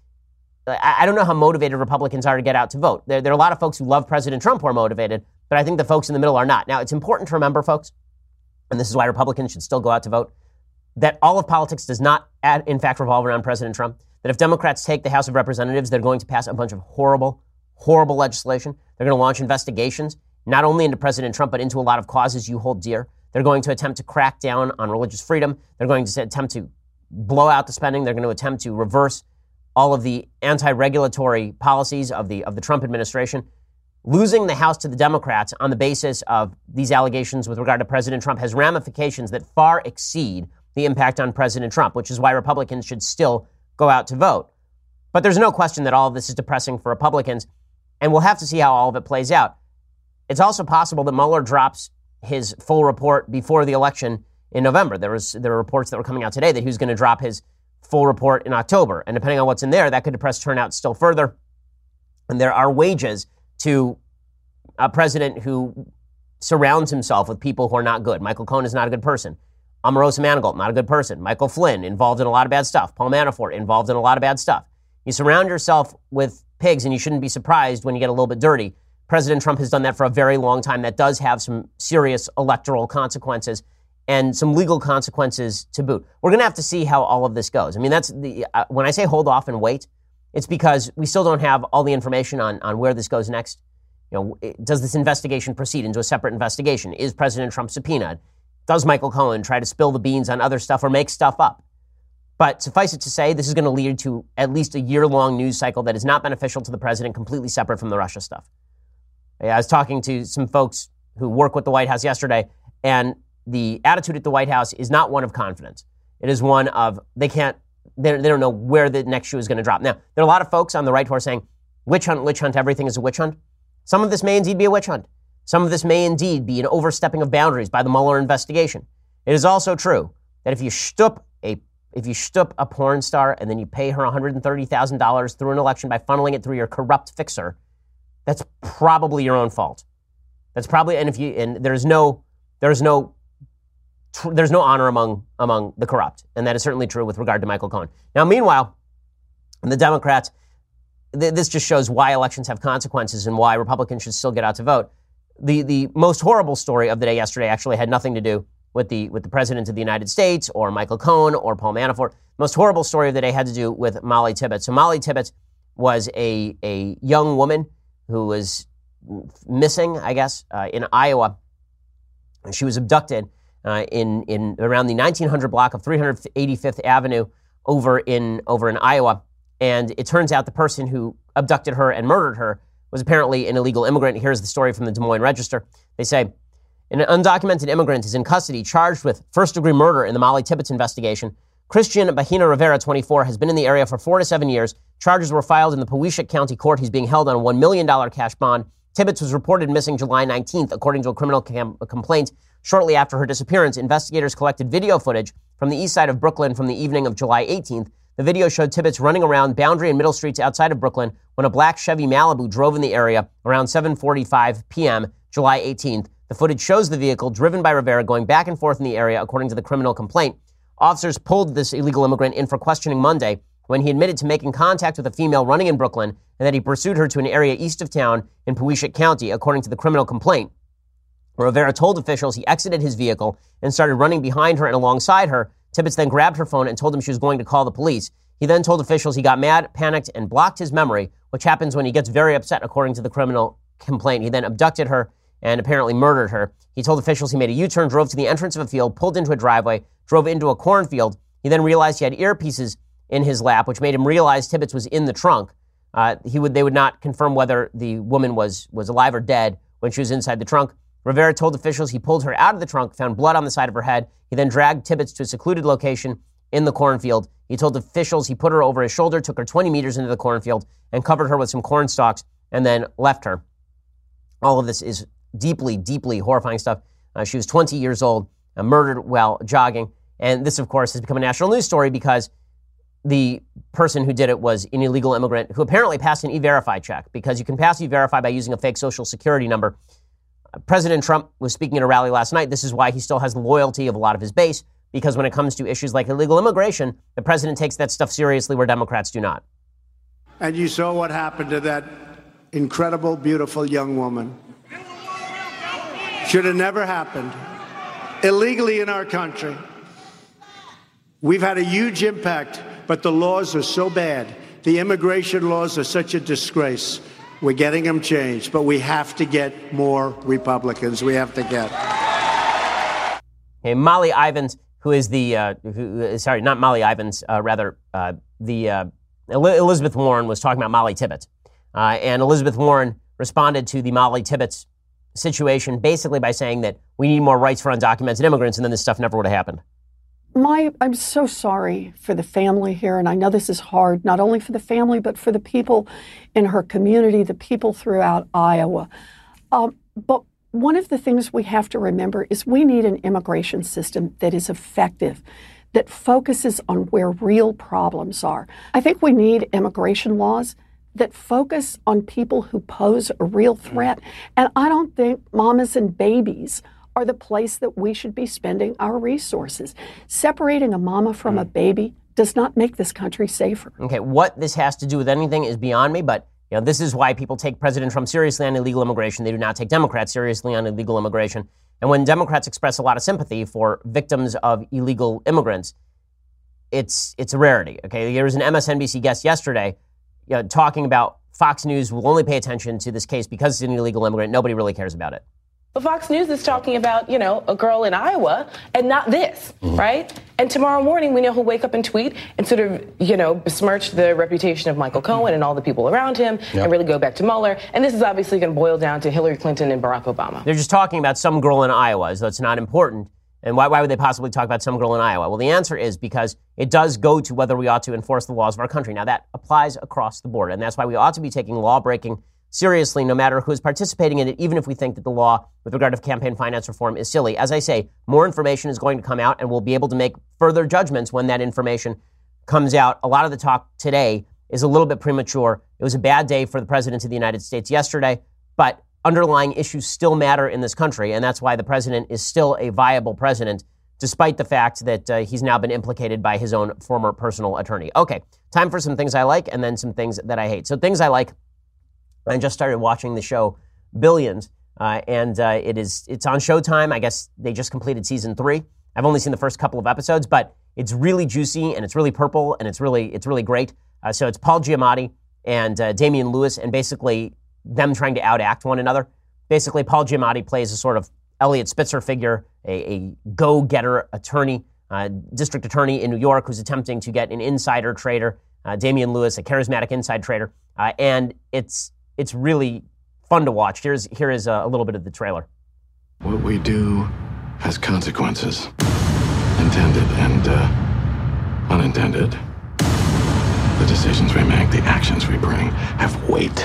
I, I don't know how motivated Republicans are to get out to vote. There, there are a lot of folks who love President Trump who are motivated, but I think the folks in the middle are not. Now, it's important to remember, folks, and this is why Republicans should still go out to vote, that all of politics does not, add, in fact, revolve around President Trump. That if Democrats take the House of Representatives, they're going to pass a bunch of horrible, horrible legislation. They're going to launch investigations, not only into President Trump, but into a lot of causes you hold dear. They're going to attempt to crack down on religious freedom. They're going to attempt to blow out the spending. They're going to attempt to reverse all of the anti-regulatory policies of the of the Trump administration. Losing the House to the Democrats on the basis of these allegations with regard to President Trump has ramifications that far exceed the impact on President Trump, which is why Republicans should still go out to vote. But there's no question that all of this is depressing for Republicans, and we'll have to see how all of it plays out. It's also possible that Mueller drops his full report before the election in November. There was there were reports that were coming out today that he was going to drop his full report in October. And depending on what's in there, that could depress turnout still further. And there are wages to a president who surrounds himself with people who are not good. Michael Cohen is not a good person. Omarosa Manigault, not a good person. Michael Flynn, involved in a lot of bad stuff. Paul Manafort, involved in a lot of bad stuff. You surround yourself with pigs, and you shouldn't be surprised when you get a little bit dirty. President Trump has done that for a very long time. That does have some serious electoral consequences and some legal consequences to boot. We're going to have to see how all of this goes. I mean, that's the uh, when I say hold off and wait, it's because we still don't have all the information on, on where this goes next. You know, it, does this investigation proceed into a separate investigation? Is President Trump subpoenaed? Does Michael Cohen try to spill the beans on other stuff or make stuff up? But suffice it to say, this is going to lead to at least a year-long news cycle that is not beneficial to the president, completely separate from the Russia stuff. I was talking to some folks who work with the White House yesterday, and the attitude at the White House is not one of confidence. It is one of they can't, they, they don't know where the next shoe is going to drop. Now, there are a lot of folks on the right who are saying, witch hunt, witch hunt, everything is a witch hunt. Some of this may indeed be a witch hunt. Some of this may indeed be an overstepping of boundaries by the Mueller investigation. It is also true that if you shtup a if you shtup a porn star and then you pay her one hundred thirty thousand dollars through an election by funneling it through your corrupt fixer, that's probably your own fault. That's probably, and if you, and there's no, there's no, tr- there's no honor among, among the corrupt. And that is certainly true with regard to Michael Cohen. Now, meanwhile, the Democrats, th- this just shows why elections have consequences and why Republicans should still get out to vote. The, the most horrible story of the day yesterday actually had nothing to do with the, with the president of the United States or Michael Cohen or Paul Manafort. The most horrible story of the day had to do with Molly Tibbetts. So Molly Tibbetts was a, a young woman who was missing, I guess, uh, in Iowa. She was abducted uh, in in around the nineteen hundred block of three hundred eighty-fifth Avenue over in over in Iowa. And it turns out the person who abducted her and murdered her was apparently an illegal immigrant. Here's the story from the Des Moines Register. They say, an undocumented immigrant is in custody charged with first-degree murder in the Molly Tibbetts investigation. Christian Bahina Rivera, twenty-four, has been in the area for four to seven years. Charges were filed in the Poweshiek County Court. He's being held on a one million dollars cash bond. Tibbetts was reported missing July nineteenth, according to a criminal cam- complaint. Shortly after her disappearance, investigators collected video footage from the east side of Brooklyn from the evening of July eighteenth. The video showed Tibbetts running around Boundary and Middle Streets outside of Brooklyn when a black Chevy Malibu drove in the area around seven forty-five p.m. July eighteenth. The footage shows the vehicle driven by Rivera going back and forth in the area, according to the criminal complaint. Officers pulled this illegal immigrant in for questioning Monday when he admitted to making contact with a female running in Brooklyn and that he pursued her to an area east of town in Poweshiek County, according to the criminal complaint. Rivera told officials he exited his vehicle and started running behind her and alongside her. Tibbetts then grabbed her phone and told him she was going to call the police. He then told officials he got mad, panicked, and blocked his memory, which happens when he gets very upset, according to the criminal complaint. He then abducted her and apparently murdered her. He told officials he made a U-turn, drove to the entrance of a field, pulled into a driveway, drove into a cornfield. He then realized he had earpieces in his lap, which made him realize Tibbetts was in the trunk. Uh, he would, they would not confirm whether the woman was, was alive or dead when she was inside the trunk. Rivera told officials he pulled her out of the trunk, found blood on the side of her head. He then dragged Tibbetts to a secluded location in the cornfield. He told officials he put her over his shoulder, took her twenty meters into the cornfield, and covered her with some corn stalks, and then left her. All of this is deeply, deeply horrifying stuff. Uh, she was twenty years old, uh, murdered while jogging. And this, of course, has become a national news story because the person who did it was an illegal immigrant who apparently passed an E-Verify check, because you can pass E-Verify by using a fake social security number. President Trump was speaking at a rally last night. This is why he still has the loyalty of a lot of his base, because when it comes to issues like illegal immigration, the president takes that stuff seriously where Democrats do not. And you saw what happened to that incredible, beautiful young woman. Should have never happened. Illegally in our country. We've had a huge impact, but the laws are so bad. The immigration laws are such a disgrace. We're getting them changed, but we have to get more Republicans. We have to get. Hey, Molly Ivins, who is the, uh, who, sorry, not Molly Ivins, uh, rather, uh, the uh, Elizabeth Warren was talking about Molly Tibbetts. Uh, and Elizabeth Warren responded to the Molly Tibbetts situation basically by saying that we need more rights for undocumented immigrants, and then this stuff never would have happened. My, I'm so sorry for the family here, and I know this is hard, not only for the family, but for the people in her community, the people throughout Iowa. Um, but one of the things we have to remember is we need an immigration system that is effective, that focuses on where real problems are. I think we need immigration laws that focus on people who pose a real threat. And I don't think mamas and babies are the place that we should be spending our resources. Separating a mama from a baby does not make this country safer. Okay, what this has to do with anything is beyond me, but you know, this is why people take President Trump seriously on illegal immigration. They do not take Democrats seriously on illegal immigration. And when Democrats express a lot of sympathy for victims of illegal immigrants, it's it's a rarity. Okay, there was an M S N B C guest yesterday you know, talking about Fox News will only pay attention to this case because it's an illegal immigrant. Nobody really cares about it. But Fox News is talking about, you know, a girl in Iowa and not this, mm-hmm. right? And tomorrow morning, we know he'll wake up and tweet and sort of, you know, besmirch the reputation of Michael Cohen and all the people around him yep. and really go back to Mueller. And this is obviously going to boil down to Hillary Clinton and Barack Obama. They're just talking about some girl in Iowa, as though it's not important. And why, why would they possibly talk about some girl in Iowa? Well, the answer is because it does go to whether we ought to enforce the laws of our country. Now, that applies across the board. And that's why we ought to be taking law-breaking seriously, no matter who is participating in it, even if we think that the law with regard to campaign finance reform is silly. As I say, more information is going to come out, and we'll be able to make further judgments when that information comes out. A lot of the talk today is a little bit premature. It was a bad day for the president of the United States yesterday, but underlying issues still matter in this country, and that's why the president is still a viable president, despite the fact that uh, he's now been implicated by his own former personal attorney. Okay, time for some things I like and then some things that I hate. So things I like, I just started watching the show Billions, uh, and uh, it is it's on Showtime. I guess they just completed season three. I've only seen the first couple of episodes, but it's really juicy and it's really purple and it's really it's really great. Uh, so it's Paul Giamatti and uh, Damian Lewis, and basically them trying to outact one another. Basically, Paul Giamatti plays a sort of Elliot Spitzer figure, a, a go-getter attorney, uh, district attorney in New York who's attempting to get an insider trader. Uh, Damian Lewis, a charismatic inside trader, uh, and it's It's really fun to watch. Here's here is a, a little bit of the trailer. What we do has consequences, intended and uh, unintended. The decisions we make, the actions we bring, have weight.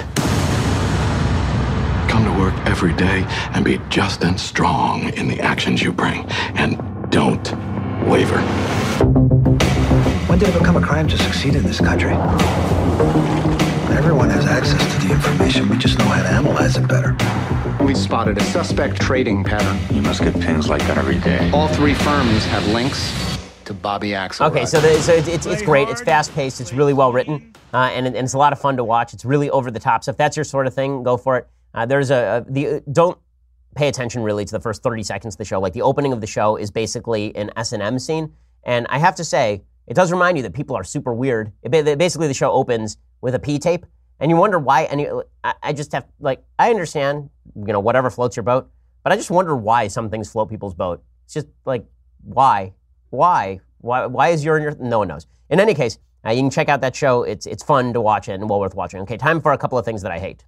Come to work every day and be just and strong in the actions you bring, and don't waver. When did it become a crime to succeed in this country? Everyone has access to the information. We just know how to analyze it better. We spotted a suspect trading pattern. You must get pings like that every day. All three firms have links to Bobby Axelrod. Okay, so, the, so it's, it's, it's great. It's fast-paced. It's really well-written. Uh, and, and it's a lot of fun to watch. It's really over-the-top. So if that's your sort of thing, go for it. Uh, there's a, a the don't pay attention really to the first thirty seconds of the show. Like the opening of the show is basically an S and M scene. And I have to say, it does remind you that people are super weird. It, basically, the show opens with a P tape, and you wonder why. Any, I, I just have like I understand, you know, whatever floats your boat, but I just wonder why some things float people's boat. It's just like why, why, why, why is urine your? No one knows. In any case, uh, you can check out that show. It's it's fun to watch it and well worth watching. Okay, time for a couple of things that I hate.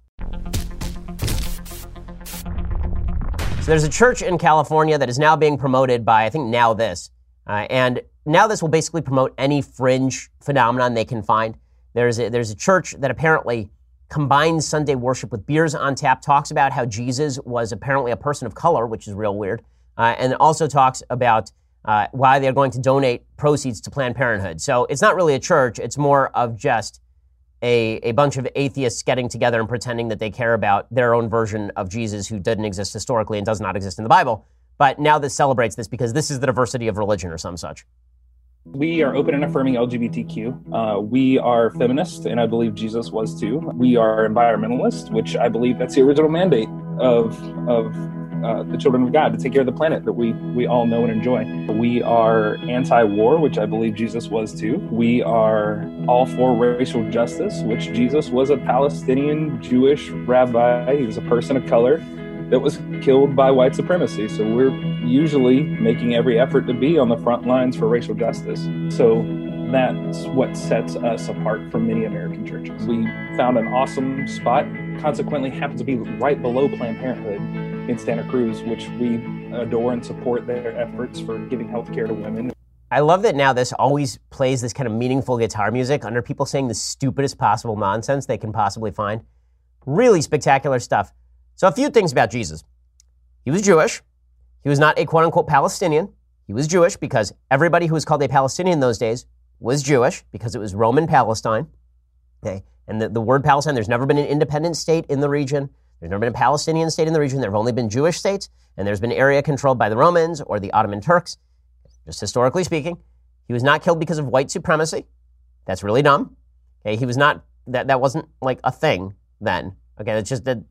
So there's a church in California that is now being promoted by I think Now This, uh, and Now This will basically promote any fringe phenomenon they can find. There's a, there's a church that apparently combines Sunday worship with beers on tap, talks about how Jesus was apparently a person of color, which is real weird, uh, and also talks about uh, why they're going to donate proceeds to Planned Parenthood. So it's not really a church. It's more of just a, a bunch of atheists getting together and pretending that they care about their own version of Jesus who didn't exist historically and does not exist in the Bible. But now this celebrates this because this is the diversity of religion or some such. We are open and affirming L G B T Q. Uh, we are feminist, and I believe Jesus was too. We are environmentalist, which I believe that's the original mandate of of uh, the children of God, to take care of the planet that we we all know and enjoy. We are anti-war, which I believe Jesus was too. We are all for racial justice, which Jesus was a Palestinian Jewish rabbi. He was a person of color that was killed by white supremacy. So we're usually making every effort to be on the front lines for racial justice. So that's what sets us apart from many American churches. We found an awesome spot, consequently happens to be right below Planned Parenthood in Santa Cruz, which we adore and support their efforts for giving health care to women. I love that now this always plays this kind of meaningful guitar music under people saying the stupidest possible nonsense they can possibly find. Really spectacular stuff. So a few things about Jesus. He was Jewish. He was not a quote-unquote Palestinian. He was Jewish because everybody who was called a Palestinian in those days was Jewish because it was Roman Palestine. Okay, and the, the word Palestine, there's never been an independent state in the region. There's never been a Palestinian state in the region. There have only been Jewish states, and there's been area controlled by the Romans or the Ottoman Turks, just historically speaking. He was not killed because of white supremacy. That's really dumb. Okay, he was not, that, that wasn't like a thing then. Okay, that's just that.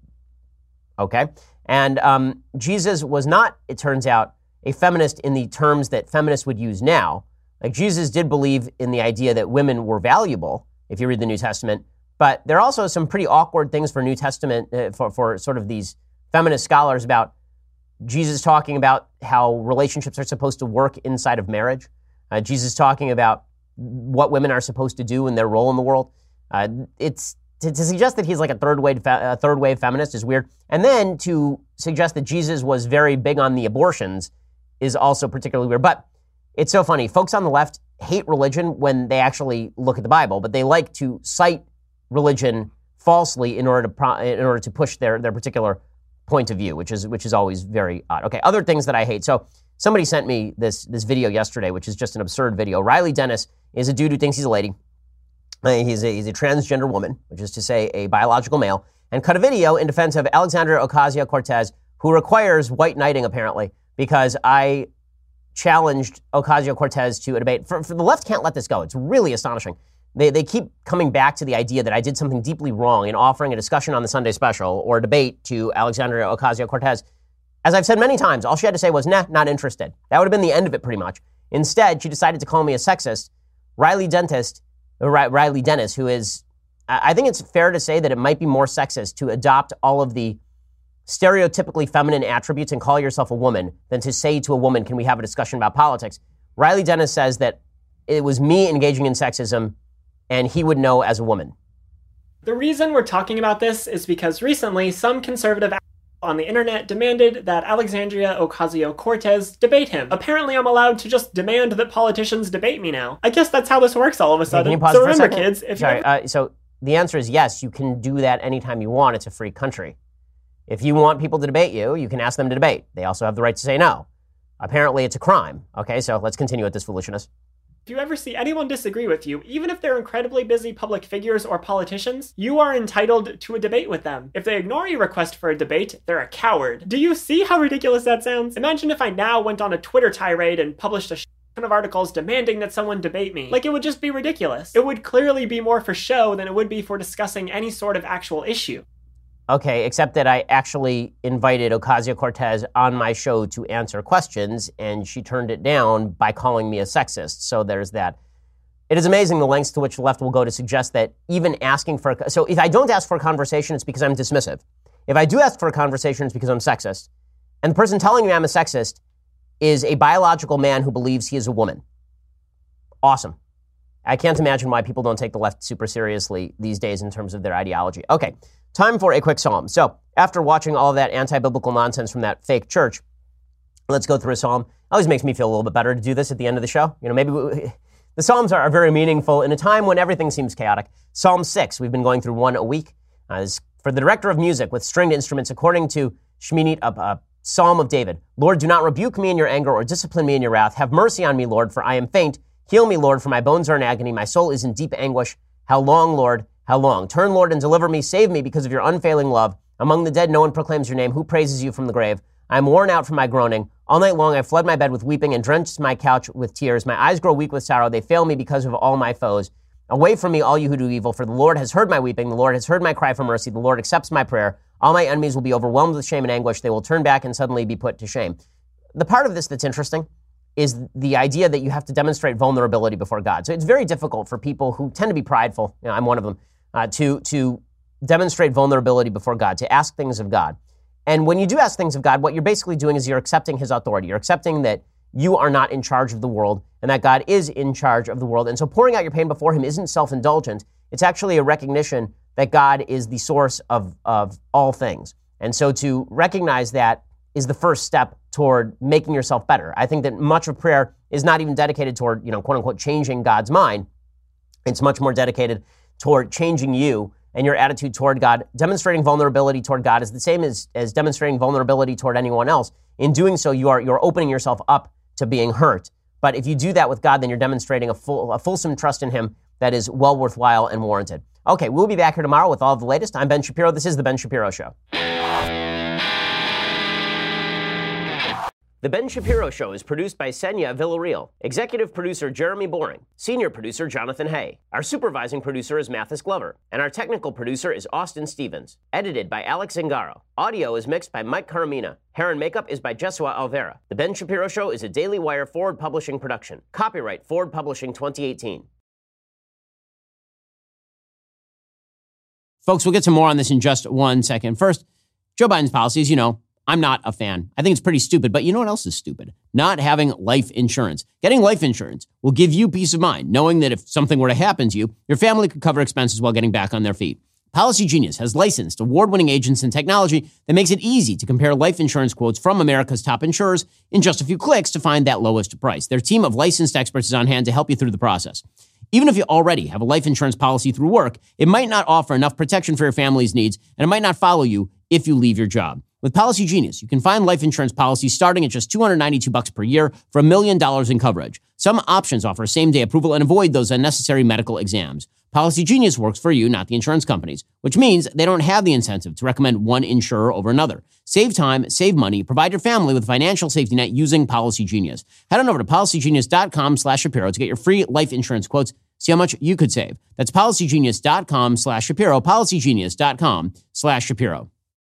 Okay, and um, Jesus was not, it turns out, a feminist in the terms that feminists would use now. Like Jesus did believe in the idea that women were valuable, if you read the New Testament, but there are also some pretty awkward things for New Testament, uh, for, for sort of these feminist scholars about Jesus talking about how relationships are supposed to work inside of marriage. Uh, Jesus talking about what women are supposed to do and their role in the world. Uh, it's To, to suggest that he's like a third wave, uh, third wave feminist is weird. And then to suggest that Jesus was very big on the abortions is also particularly weird. But it's so funny. Folks on the left hate religion when they actually look at the Bible, but they like to cite religion falsely in order to pro- in order to push their, their particular point of view, which is which is always very odd. Okay, other things that I hate. So somebody sent me this this video yesterday, which is just an absurd video. Riley Dennis is a dude who thinks he's a lady. Uh, he's, a, he's a transgender woman, which is to say a biological male, and cut a video in defense of Alexandria Ocasio-Cortez, who requires white knighting, apparently, because I challenged Ocasio-Cortez to a debate. For, for the left can't let this go. It's really astonishing. They, they keep coming back to the idea that I did something deeply wrong in offering a discussion on the Sunday Special or a debate to Alexandria Ocasio-Cortez. As I've said many times, all she had to say was, nah, not interested. That would have been the end of it, pretty much. Instead, she decided to call me a sexist. Riley Dentist Riley Dennis, who is, I think it's fair to say that it might be more sexist to adopt all of the stereotypically feminine attributes and call yourself a woman than to say to a woman, can we have a discussion about politics? Riley Dennis says that it was me engaging in sexism and he would know as a woman. The reason we're talking about this is because recently some conservative on the internet demanded that Alexandria Ocasio-Cortez debate him. Apparently I'm allowed to just demand that politicians debate me now. I guess that's how this works all of a sudden. Can you pause so for a remember, second? kids, if Sorry, you ever- uh, so the answer is yes, you can do that anytime you want. It's a free country. If you want people to debate you, you can ask them to debate. They also have the right to say no. Apparently it's a crime. Okay, so let's continue with this foolishness. If you ever see anyone disagree with you, even if they're incredibly busy public figures or politicians, you are entitled to a debate with them. If they ignore your request for a debate, they're a coward. Do you see how ridiculous that sounds? Imagine if I now went on a Twitter tirade and published a sh- ton of articles demanding that someone debate me. Like, it would just be ridiculous. It would clearly be more for show than it would be for discussing any sort of actual issue. Okay, except that I actually invited Ocasio-Cortez on my show to answer questions, and she turned it down by calling me a sexist. So there's that. It is amazing the lengths to which the left will go to suggest that even asking for a... So if I don't ask for a conversation, it's because I'm dismissive. If I do ask for a conversation, it's because I'm sexist. And the person telling me I'm a sexist is a biological man who believes he is a woman. Awesome. I can't imagine why people don't take the left super seriously these days in terms of their ideology. Okay. Time for a quick psalm. So after watching all of that anti-biblical nonsense from that fake church, let's go through a psalm. It always makes me feel a little bit better to do this at the end of the show. You know, maybe we, the psalms are, are very meaningful in a time when everything seems chaotic. Psalm six, we've been going through one a week. Uh, is for the director of music with stringed instruments, according to Shminit, a, a Psalm of David. Lord, do not rebuke me in your anger or discipline me in your wrath. Have mercy on me, Lord, for I am faint. Heal me, Lord, for my bones are in agony. My soul is in deep anguish. How long, Lord? How long? Turn, Lord, and deliver me. Save me because of your unfailing love. Among the dead, no one proclaims your name. Who praises you from the grave? I am worn out from my groaning. All night long I fled my bed with weeping and drenched my couch with tears. My eyes grow weak with sorrow. They fail me because of all my foes. Away from me, all you who do evil, for the Lord has heard my weeping. The Lord has heard my cry for mercy. The Lord accepts my prayer. All my enemies will be overwhelmed with shame and anguish. They will turn back and suddenly be put to shame. The part of this that's interesting is the idea that you have to demonstrate vulnerability before God. So it's very difficult for people who tend to be prideful, you know, I'm one of them, uh, to, to demonstrate vulnerability before God, to ask things of God. And when you do ask things of God, what you're basically doing is you're accepting his authority. You're accepting that you are not in charge of the world and that God is in charge of the world. And so pouring out your pain before him isn't self-indulgent. It's actually a recognition that God is the source of, of all things. And so to recognize that is the first step toward making yourself better. I think that much of prayer is not even dedicated toward, you know, quote unquote, changing God's mind. It's much more dedicated toward changing you and your attitude toward God. Demonstrating vulnerability toward God is the same as, as demonstrating vulnerability toward anyone else. In doing so, you are you're opening yourself up to being hurt. But if you do that with God, then you're demonstrating a full, a fulsome trust in him that is well worthwhile and warranted. Okay, we'll be back here tomorrow with all of the latest. I'm Ben Shapiro. This is The Ben Shapiro Show. The Ben Shapiro Show is produced by Senya Villarreal, executive producer Jeremy Boring, senior producer Jonathan Hay. Our supervising producer is Mathis Glover, and our technical producer is Austin Stevens. Edited by Alex Zingaro. Audio is mixed by Mike Caramina. Hair and makeup is by Jesua Alvera. The Ben Shapiro Show is a Daily Wire Forward Publishing production. Copyright Forward Publishing twenty eighteen. Folks, we'll get to more on this in just one second. First, Joe Biden's policies, you know, I'm not a fan. I think it's pretty stupid, but you know what else is stupid? Not having life insurance. Getting life insurance will give you peace of mind, knowing that if something were to happen to you, your family could cover expenses while getting back on their feet. Policy Genius has licensed award-winning agents and technology that makes it easy to compare life insurance quotes from America's top insurers in just a few clicks to find that lowest price. Their team of licensed experts is on hand to help you through the process. Even if you already have a life insurance policy through work, it might not offer enough protection for your family's needs, and it might not follow you if you leave your job. With Policy Genius, you can find life insurance policies starting at just two hundred ninety-two dollars per year for a million dollars in coverage. Some options offer same-day approval and avoid those unnecessary medical exams. Policy Genius works for you, not the insurance companies, which means they don't have the incentive to recommend one insurer over another. Save time, save money, provide your family with a financial safety net using Policy Genius. Head on over to policygenius.com slash Shapiro to get your free life insurance quotes. See how much you could save. That's policygenius.com slash Shapiro, policygenius.com slash Shapiro.